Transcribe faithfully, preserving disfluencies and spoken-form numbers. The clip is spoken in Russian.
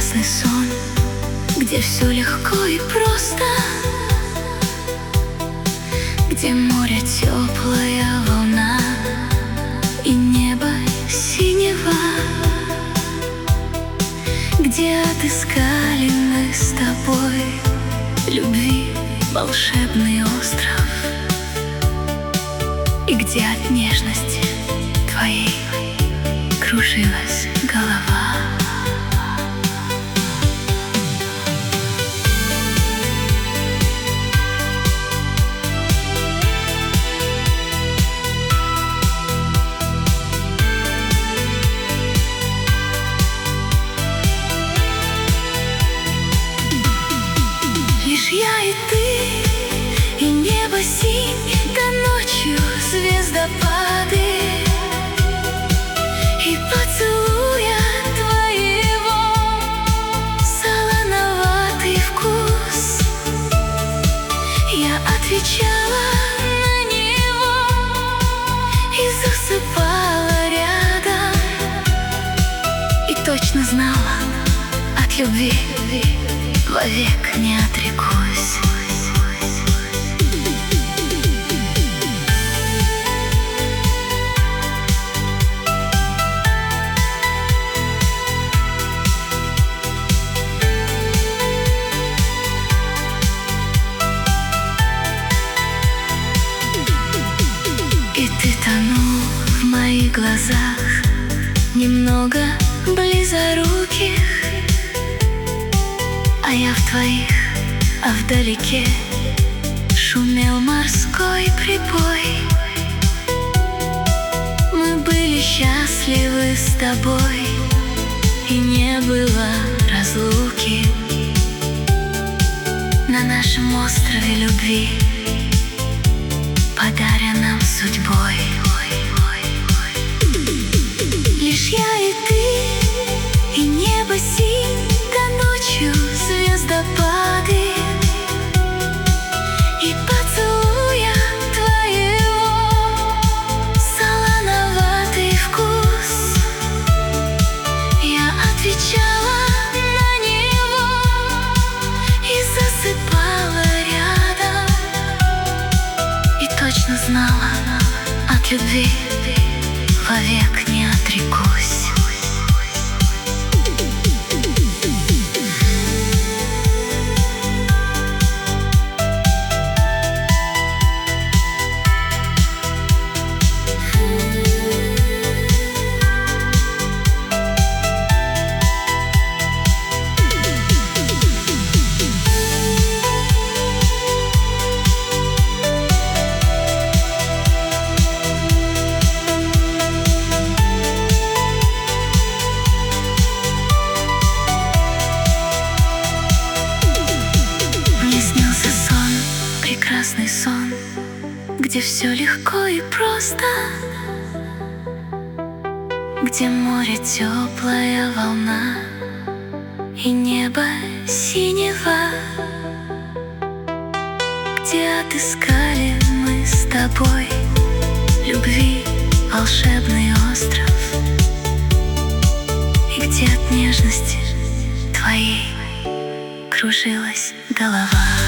прекрасный сон, где все легко и просто, где море теплая волна и небо синего, где отыскали мы с тобой любви волшебный остров, и где от нежности твоей кружилась голова. Лишь я и ты, и небо синь, да ночью звездопады, и поцелуя твоего солоноватый вкус. Я отвечала на него и засыпала рядом, и точно знала, от любви вовек не отрекусь. И ты тонул в моих глазах, немного близоруких, а я в твоих, а вдалеке шумел морской прибой. Мы были счастливы с тобой, и не было разлуки на нашем острове любви, подаренном судьбой. Лишь я и ты, и небо синь, да ночью звездопады, и поцелуя твоего солоноватый вкус. Я отвечала на него и засыпала рядом, и точно знала, от любви вовек не отрекусь. Прекрасный сон, где все легко и просто, где море теплая волна и небо синего, где отыскали мы с тобой любви волшебный остров, и где от нежности твоей кружилась голова.